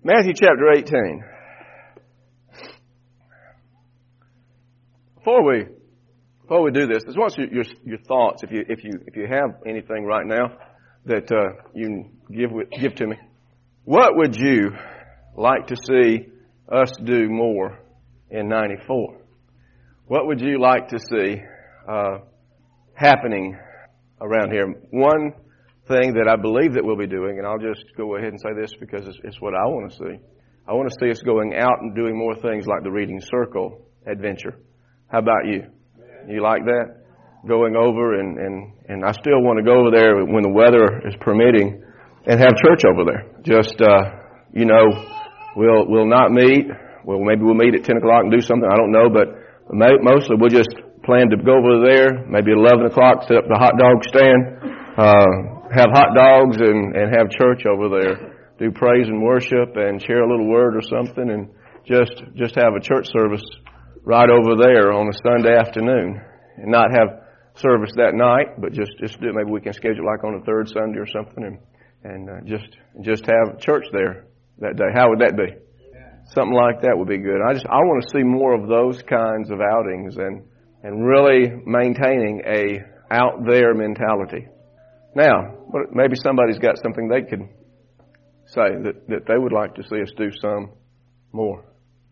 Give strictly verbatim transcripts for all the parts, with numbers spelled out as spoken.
Matthew chapter eighteen. Before we before we do this, I just want your, your your thoughts. If you if you if you have anything right now that uh, you can give give to me, what would you like to see us do more in ninety-four? What would you like to see uh, happening around here? One thing that I believe that we'll be doing, and I'll just go ahead and say this because it's, it's what I want to see. I want to see us going out and doing more things like the Reading Circle adventure. How about you? You like that? Going over and, and, and I still want to go over there when the weather is permitting and have church over there. Just, uh, you know, we'll, we'll not meet. Well, maybe we'll meet at ten o'clock and do something. I don't know, but mostly we'll just plan to go over there, maybe eleven o'clock, set up the hot dog stand, uh, have hot dogs and, and have church over there. Do praise and worship and share a little word or something and just, just have a church service right over there on a Sunday afternoon and not have service that night, but just, just do it. Maybe we can schedule like on a third Sunday or something and, and uh, just, just have church there that day. How would that be? Something like that would be good. I just, I want to see more of those kinds of outings and, and really maintaining a out there mentality. Now, maybe somebody's got something they could say that, that they would like to see us do some more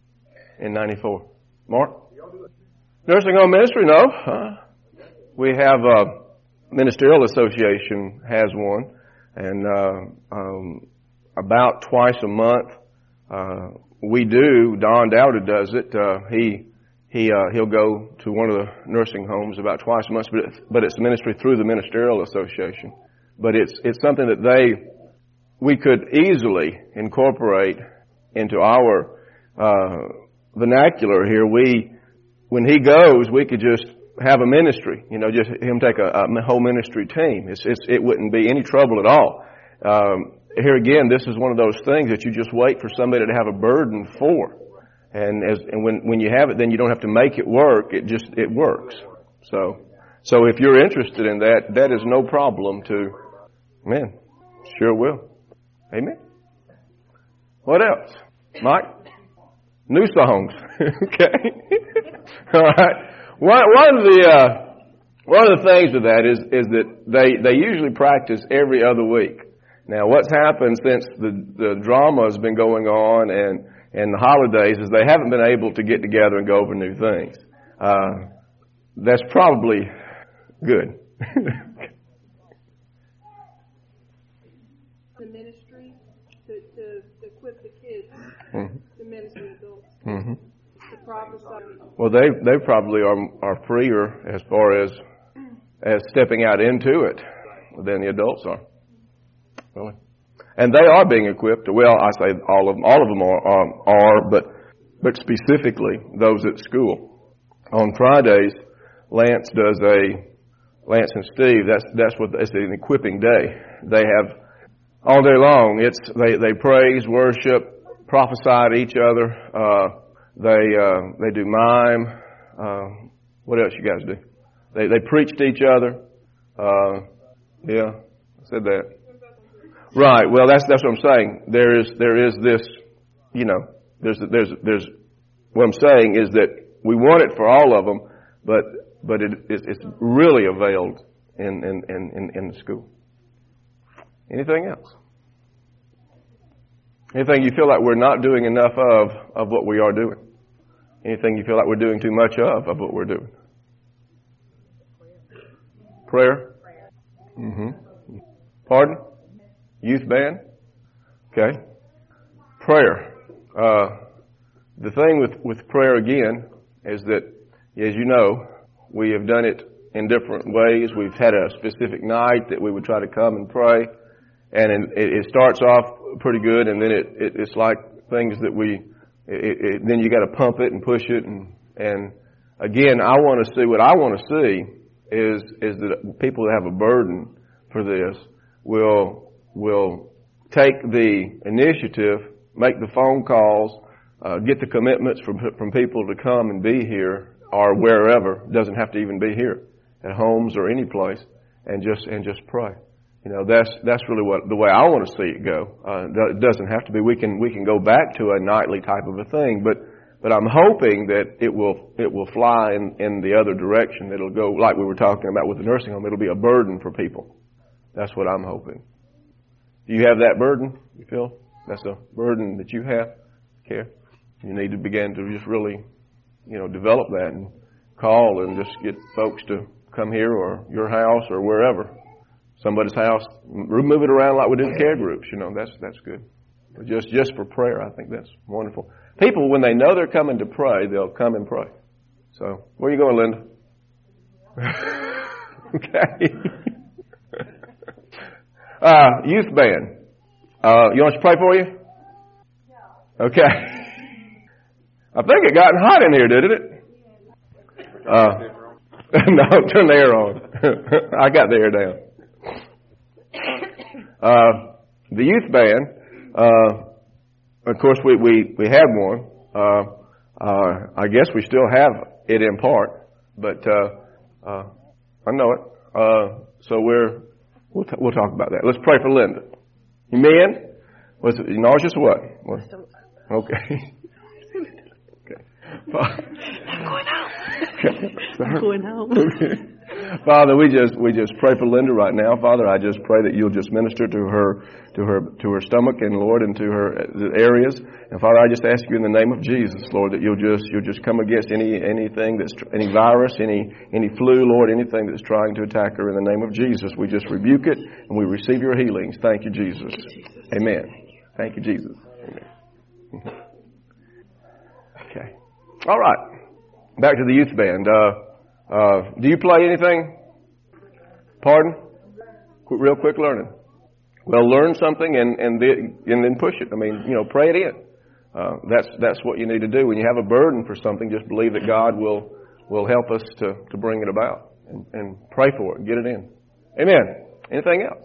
in ninety-four. Mark? Nursing home ministry? No. Uh, we have a ministerial association has one, and uh, um, about twice a month uh, we do. Don Dowda does it. Uh, he he uh, he'll go to one of the nursing homes about twice a month, but it's, but it's ministry through the ministerial association. But it's it's something that they we could easily incorporate into our uh, vernacular here. We when he goes, we could just have a ministry. You know, just him take a, a whole ministry team. It's, it's it wouldn't be any trouble at all. Um, here again, this is one of those things that you just wait for somebody to have a burden for. And as and when when you have it, then you don't have to make it work. It just it works. So so if you're interested in that, that is no problem to. Man, sure will. Amen. What else, Mike? New songs. Okay. All right. One one of the uh, one of the things with that is is that they they usually practice every other week. Now, what's happened since the the drama has been going on and and the holidays is they haven't been able to get together and go over new things. Uh, that's probably good. The ministry to, to equip the kids, mm-hmm. the ministry adults, mm-hmm. to prophesy. Well, they they probably are are freer as far as as stepping out into it than the adults are. Really. And they are being equipped. Well, I say all of them. All of them are, are, are, but but specifically those at school. On Fridays, Lance does a Lance and Steve. That's that's what it's an equipping day. They have all day long. It's they they praise, worship, prophesy to each other. Uh, they uh, they do mime. Uh, what else you guys do? They they preach to each other. Uh, yeah, I said that. Right. Well, that's that's what I'm saying. There is there is this, you know, there's there's there's what I'm saying is that we want it for all of them, but but it it's really availed in in in in the school. Anything else? Anything you feel like we're not doing enough of of what we are doing? Anything you feel like we're doing too much of of what we're doing? Prayer. Mm-hmm. Pardon? Youth band? Okay. Prayer. Uh, the thing with, with prayer again is that, as you know, we have done it in different ways. We've had a specific night that we would try to come and pray. And it, it starts off pretty good, and then it, it it's like things that we, it, it, then you got to pump it and push it. And, and again, I want to see, what I want to see is, is that people that have a burden for this will will take the initiative, make the phone calls, uh, get the commitments from from people to come and be here or wherever. It doesn't have to even be here, at homes or any place, and just and just pray. You know, that's that's really what the way I want to see it go. Uh, it doesn't have to be. We can we can go back to a nightly type of a thing, but but I'm hoping that it will it will fly in, in the other direction. It'll go like we were talking about with the nursing home. It'll be a burden for people. That's what I'm hoping. Do you have that burden? You feel that's a burden that you have? Care? You need to begin to just really, you know, develop that and call and just get folks to come here or your house or wherever. Somebody's house, move it around like we do in care groups. You know, that's that's good. But just just for prayer, I think that's wonderful. People, when they know they're coming to pray, they'll come and pray. So, where are you going, Linda? Okay. uh, youth band. Uh, you want us to pray for you? Yeah. Okay. I think it got hot in here, didn't it? Uh, no, turn the air on. I got the air down. Uh, the youth band, uh, of course, we, we, we had one. Uh, uh, I guess we still have it in part, but, uh, uh, I know it. Uh, so we're, we'll, t- we'll talk about that. Let's pray for Linda. You men? Was it nauseous or what? what? Okay. Okay. I'm going out. Okay. I'm going out. Okay. Father, we just we just pray for Linda right now. Father, I just pray that you'll just minister to her to her to her stomach and Lord and to her areas. And Father, I just ask you in the name of Jesus, Lord, that you'll just you'll just come against any anything that's any virus, any any flu, Lord, anything that's trying to attack her in the name of Jesus. We just rebuke it and we receive your healings. Thank you, Jesus. Amen. Thank you, Jesus. Amen. Okay. All right. Back to the youth band. Uh, Uh, do you play anything? Pardon? Qu- real quick learning. Well, learn something and and, the, and then push it. I mean, you know, pray it in. Uh, that's that's what you need to do. When you have a burden for something, just believe that God will will help us to, to bring it about and, and pray for it. Get it in. Amen. Anything else?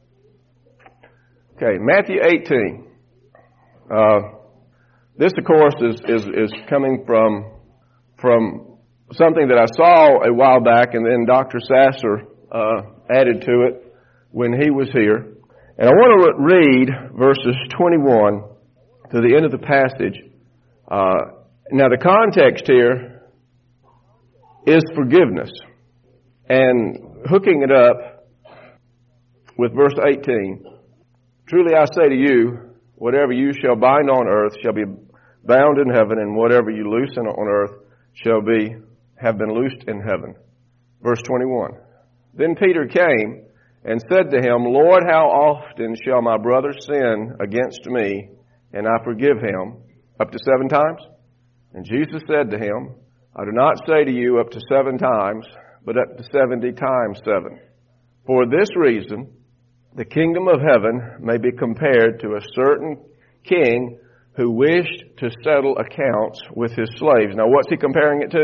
Okay, Matthew eighteen. Uh, this, of course, is is is coming from from. something that I saw a while back, and then Doctor Sasser uh, added to it when he was here. And I want to read verses twenty-one to the end of the passage. Uh, now, the context here is forgiveness. And hooking it up with verse eighteen, truly I say to you, whatever you shall bind on earth shall be bound in heaven, and whatever you loosen on earth shall be have been loosed in heaven. Verse twenty-one. Then Peter came and said to him, Lord, how often shall my brother sin against me, and I forgive him? Up to seven times? And Jesus said to him, I do not say to you up to seven times, but up to seventy times seven. For this reason, the kingdom of heaven may be compared to a certain king who wished to settle accounts with his slaves. Now, what's he comparing it to?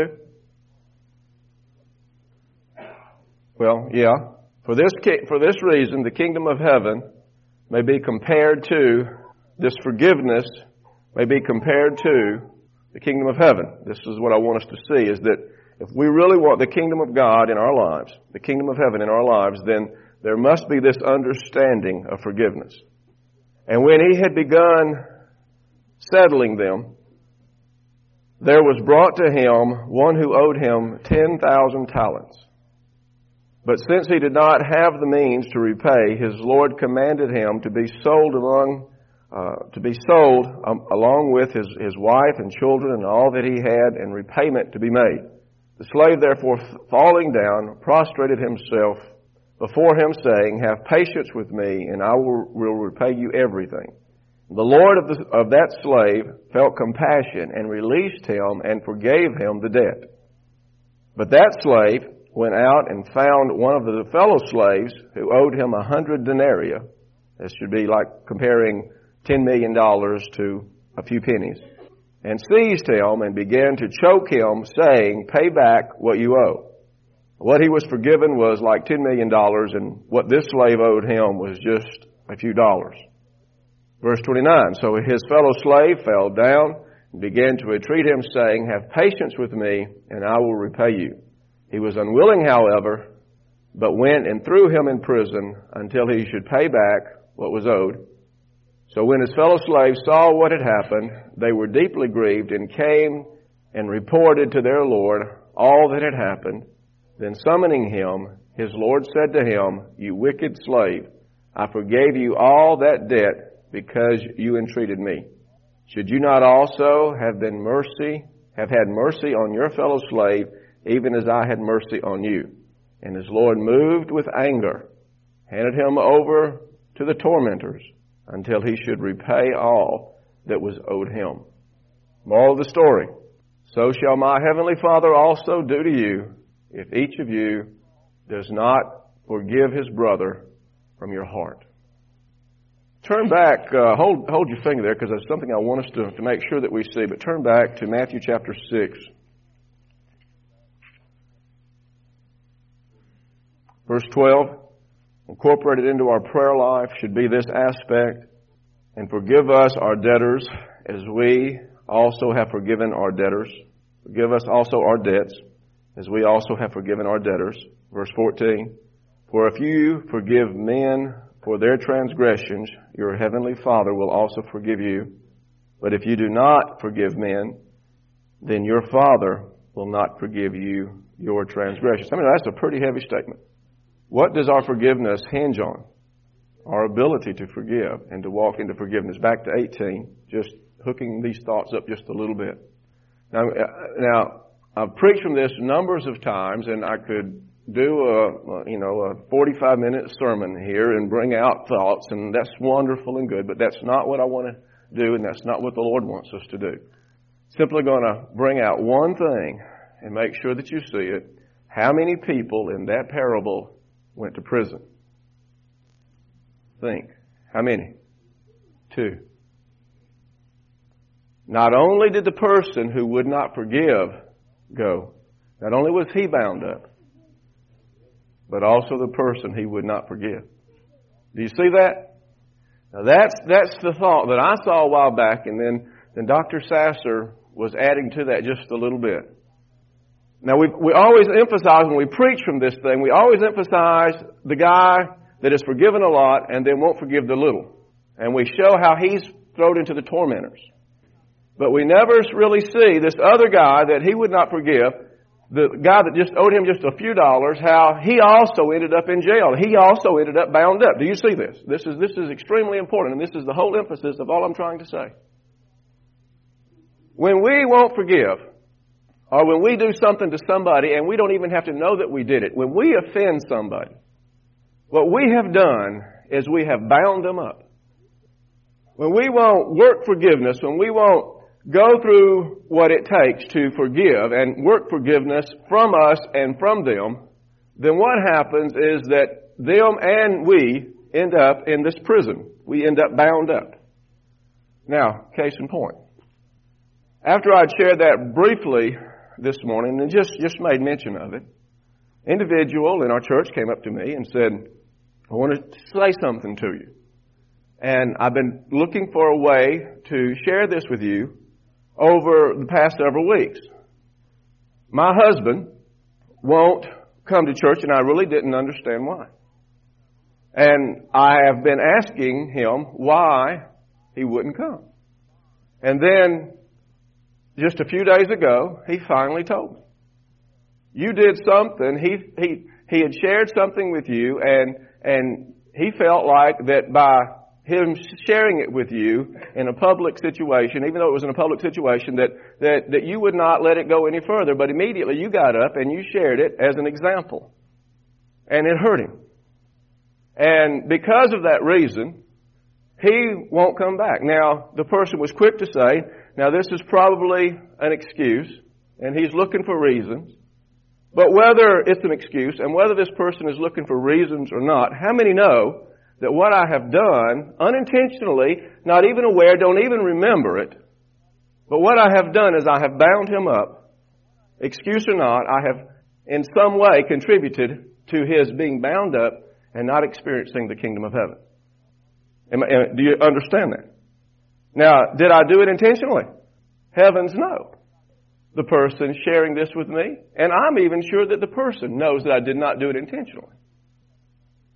Well, yeah. For this for this reason, the kingdom of heaven may be compared to, this forgiveness may be compared to the kingdom of heaven. This is what I want us to see, is that if we really want the kingdom of God in our lives, the kingdom of heaven in our lives, then there must be this understanding of forgiveness. And when he had begun settling them, there was brought to him one who owed him ten thousand talents. But since he did not have the means to repay, his Lord commanded him to be sold among, uh, to be sold um, along with his, his wife and children and all that he had, and repayment to be made. The slave therefore, falling down, prostrated himself before him, saying, Have patience with me, and I will, will repay you everything. The Lord of, the, of that slave felt compassion and released him and forgave him the debt. But that slave went out and found one of the fellow slaves who owed him a hundred denarii. This should be like comparing ten million dollars to a few pennies. And seized him and began to choke him, saying, Pay back what you owe. What he was forgiven was like ten million dollars, and what this slave owed him was just a few dollars. Verse twenty-nine, so his fellow slave fell down and began to entreat him, saying, Have patience with me, and I will repay you. He was unwilling, however, but went and threw him in prison until he should pay back what was owed. So when his fellow slaves saw what had happened, they were deeply grieved and came and reported to their Lord all that had happened. Then summoning him, his Lord said to him, "You wicked slave, I forgave you all that debt because you entreated me. Should you not also have been mercy, have had mercy on your fellow slave, even as I had mercy on you?" And his Lord, moved with anger, handed him over to the tormentors until he should repay all that was owed him. Moral of the story: so shall my heavenly Father also do to you if each of you does not forgive his brother from your heart. Turn back, uh, hold hold your finger there, because there's something I want us to, to make sure that we see. But turn back to Matthew chapter six. Verse twelve, incorporated into our prayer life should be this aspect: "And forgive us our debtors as we also have forgiven our debtors. Forgive us also our debts as we also have forgiven our debtors." Verse fourteen, "For if you forgive men for their transgressions, your heavenly Father will also forgive you. But if you do not forgive men, then your Father will not forgive you your transgressions." I mean, that's a pretty heavy statement. What does our forgiveness hinge on? Our ability to forgive and to walk into forgiveness. Back to eighteen, just hooking these thoughts up just a little bit. Now, now I've preached from this numbers of times, and I could do a, you know, a forty-five minute sermon here and bring out thoughts, and that's wonderful and good, but that's not what I want to do, and that's not what the Lord wants us to do. Simply going to bring out one thing and make sure that you see it. How many people in that parable went to prison? Think. How many? Two. Not only did the person who would not forgive go, not only was he bound up, but also the person he would not forgive. Do you see that? Now that's that's the thought that I saw a while back, and then, then Doctor Sasser was adding to that just a little bit. Now we we always emphasize, when we preach from this thing, we always emphasize the guy that is forgiven a lot and then won't forgive the little. And we show how he's thrown into the tormentors. But we never really see this other guy that he would not forgive, the guy that just owed him just a few dollars, how he also ended up in jail. He also ended up bound up. Do you see this? This is this is extremely important, and this is the whole emphasis of all I'm trying to say. When we won't forgive, or when we do something to somebody and we don't even have to know that we did it, when we offend somebody, what we have done is we have bound them up. When we won't work forgiveness, when we won't go through what it takes to forgive and work forgiveness from us and from them, then what happens is that them and we end up in this prison. We end up bound up. Now, case in point. After I'd shared that briefly this morning and just, just made mention of it, an individual in our church came up to me and said, "I want to say something to you. And I've been looking for a way to share this with you over the past several weeks. My husband won't come to church, and I really didn't understand why. And I have been asking him why he wouldn't come. And then just a few days ago, he finally told me. You did something. He he he had shared something with you, and and he felt like that by him sharing it with you in a public situation, even though it was in a public situation, that, that, that you would not let it go any further. But immediately you got up and you shared it as an example. And it hurt him. And because of that reason, he won't come back." Now, the person was quick to say, now this is probably an excuse, and he's looking for reasons. But whether it's an excuse and whether this person is looking for reasons or not, how many know that what I have done, unintentionally, not even aware, don't even remember it, but what I have done is I have bound him up, excuse or not, I have in some way contributed to his being bound up and not experiencing the kingdom of heaven. Am I, do you understand that? Now, did I do it intentionally? Heavens no. The person sharing this with me, and I'm even sure that the person knows that I did not do it intentionally.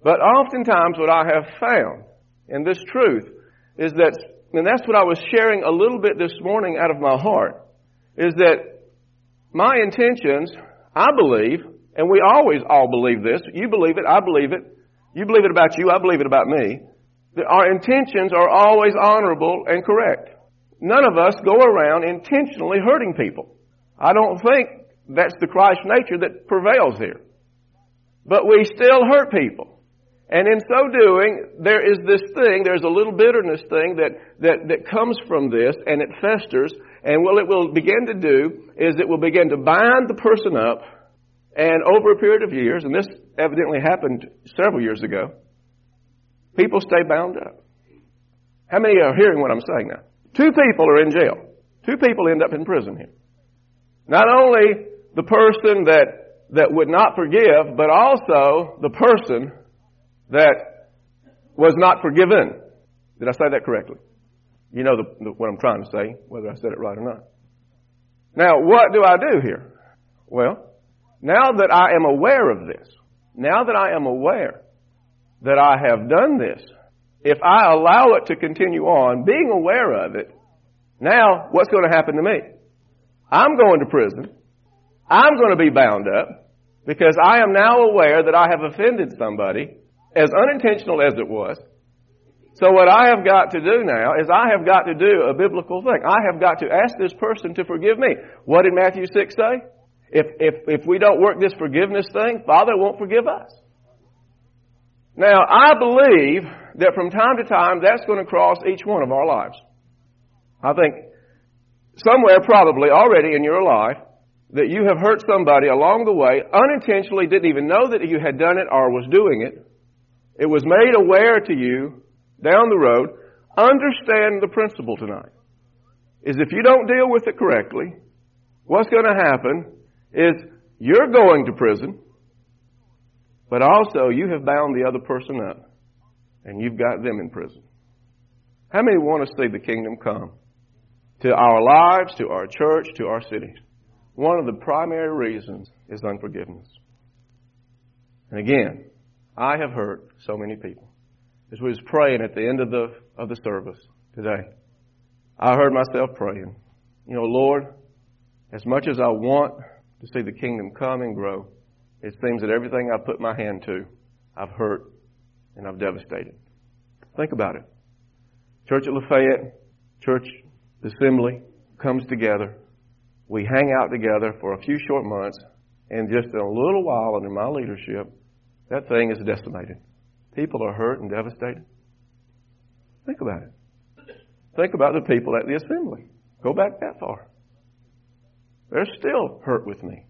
But oftentimes what I have found in this truth is that, and that's what I was sharing a little bit this morning out of my heart, is that my intentions, I believe, and we always all believe this, you believe it, I believe it, you believe it about you, I believe it about me, that our intentions are always honorable and correct. None of us go around intentionally hurting people. I don't think that's the Christ nature that prevails here. But we still hurt people. And in so doing, there is this thing, there's a little bitterness thing that, that, that comes from this, and it festers. And what it will begin to do is it will begin to bind the person up. And over a period of years, and this evidently happened several years ago, people stay bound up. How many are hearing what I'm saying now? Two people are in jail. Two people end up in prison here. Not only the person that, that would not forgive, but also the person that was not forgiven. Did I say that correctly? You know the, the, what I'm trying to say, whether I said it right or not. Now, what do I do here? Well, now that I am aware of this, now that I am aware that I have done this, if I allow it to continue on, being aware of it, now what's going to happen to me? I'm going to prison. I'm going to be bound up because I am now aware that I have offended somebody, as unintentional as it was. So what I have got to do now is I have got to do a biblical thing. I have got to ask this person to forgive me. What did Matthew six say? If, if, if we don't work this forgiveness thing, Father won't forgive us. Now, I believe that from time to time that's going to cross each one of our lives. I think somewhere probably already in your life that you have hurt somebody along the way, unintentionally, didn't even know that you had done it or was doing it. It was made aware to you down the road. Understand the principle tonight. Is if you don't deal with it correctly, what's going to happen is you're going to prison, but also you have bound the other person up, and you've got them in prison. How many want to see the kingdom come to our lives, to our church, to our city? One of the primary reasons is unforgiveness. And again, I have hurt so many people. As we was praying at the end of the of the service today, I heard myself praying, you know, Lord, as much as I want to see the kingdom come and grow, it seems that everything I put my hand to, I've hurt and I've devastated. Think about it. Church at Lafayette, church assembly comes together. We hang out together for a few short months, and just in a little while under my leadership, that thing is decimated. People are hurt and devastated. Think about it. Think about the people at the assembly. Go back that far. They're still hurt with me.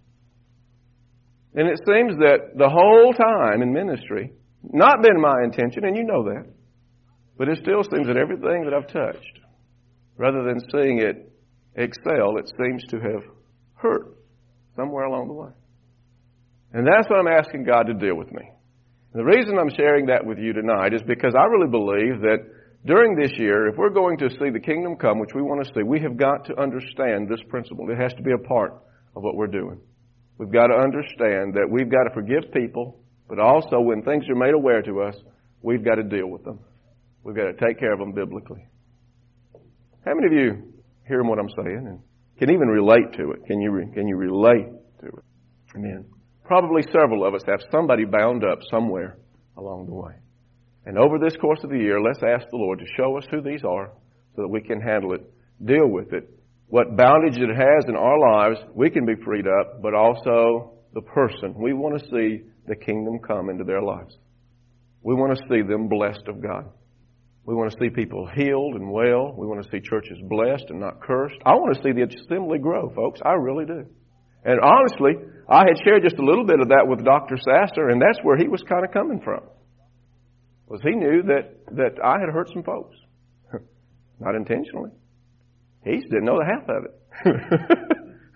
And it seems that the whole time in ministry, not been my intention, and you know that, but it still seems that everything that I've touched, rather than seeing it excel, it seems to have hurt somewhere along the way. And that's what I'm asking God to deal with me. And the reason I'm sharing that with you tonight is because I really believe that during this year, if we're going to see the kingdom come, which we want to see, we have got to understand this principle. It has to be a part of what we're doing. We've got to understand that we've got to forgive people, but also when things are made aware to us, we've got to deal with them. We've got to take care of them biblically. How many of you hear what I'm saying and can even relate to it? Can you re- can you relate to it? Amen. Probably several of us have somebody bound up somewhere along the way. And over this course of the year, let's ask the Lord to show us who these are so that we can handle it, deal with it. What bondage it has in our lives, we can be freed up, but also the person. We want to see the kingdom come into their lives. We want to see them blessed of God. We want to see people healed and well. We want to see churches blessed and not cursed. I want to see the assembly grow, folks. I really do. And honestly, I had shared just a little bit of that with Doctor Sasser, and that's where he was kind of coming from. Was he knew that, that I had hurt some folks. Not intentionally. He didn't know the half of it.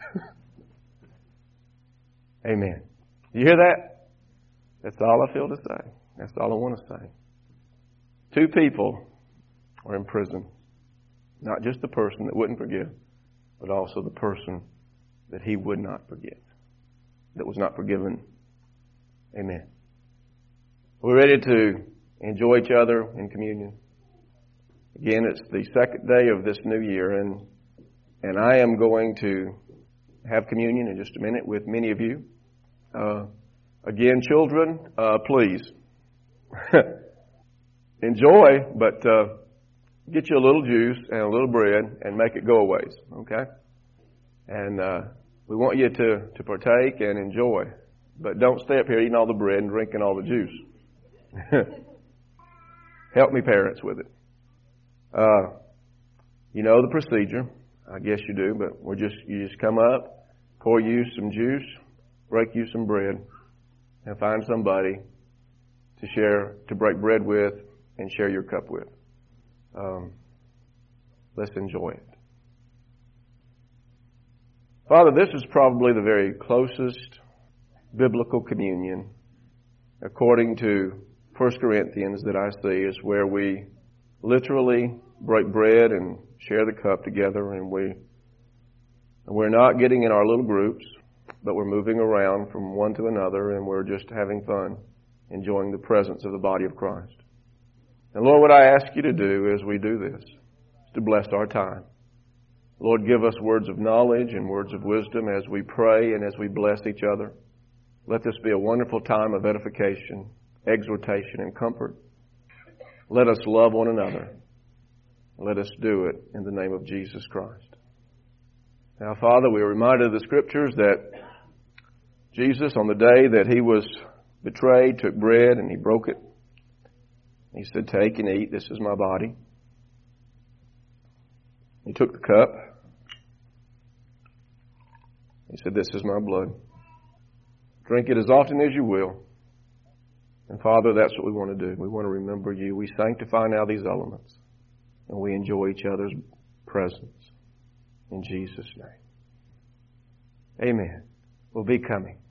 Amen. You hear that? That's all I feel to say. That's all I want to say. Two people are in prison. Not just the person that wouldn't forgive, but also the person that he would not forgive, that was not forgiven. Amen. We're ready to enjoy each other in communion. Again, it's the second day of this new year, and and I am going to have communion in just a minute with many of you. Uh, again, children, uh, please enjoy, but uh, get you a little juice and a little bread and make it go a ways, okay? And uh, we want you to, to partake and enjoy, but don't stay up here eating all the bread and drinking all the juice. Help me, parents, with it. Uh, you know the procedure. I guess you do, but we're just you just come up, pour you some juice, break you some bread, and find somebody to share, to break bread with and share your cup with. Um, let's enjoy it. Father, this is probably the very closest biblical communion, according to First Corinthians, that I see, is where we literally break bread and share the cup together, and we we're not getting in our little groups, but we're moving around from one to another, and we're just having fun, enjoying the presence of the body of Christ. And Lord, what I ask you to do as we do this is to bless our time. Lord, give us words of knowledge and words of wisdom as we pray and as we bless each other. Let this be a wonderful time of edification, exhortation, and comfort. Let us love one another. Let us do it in the name of Jesus Christ. Now, Father, we are reminded of the Scriptures that Jesus, on the day that He was betrayed, took bread and He broke it. He said, "Take and eat. This is my body." He took the cup. He said, "This is my blood. Drink it as often as you will." And Father, that's what we want to do. We want to remember you. We sanctify now these elements, and we enjoy each other's presence. In Jesus' name. Amen. We'll be coming.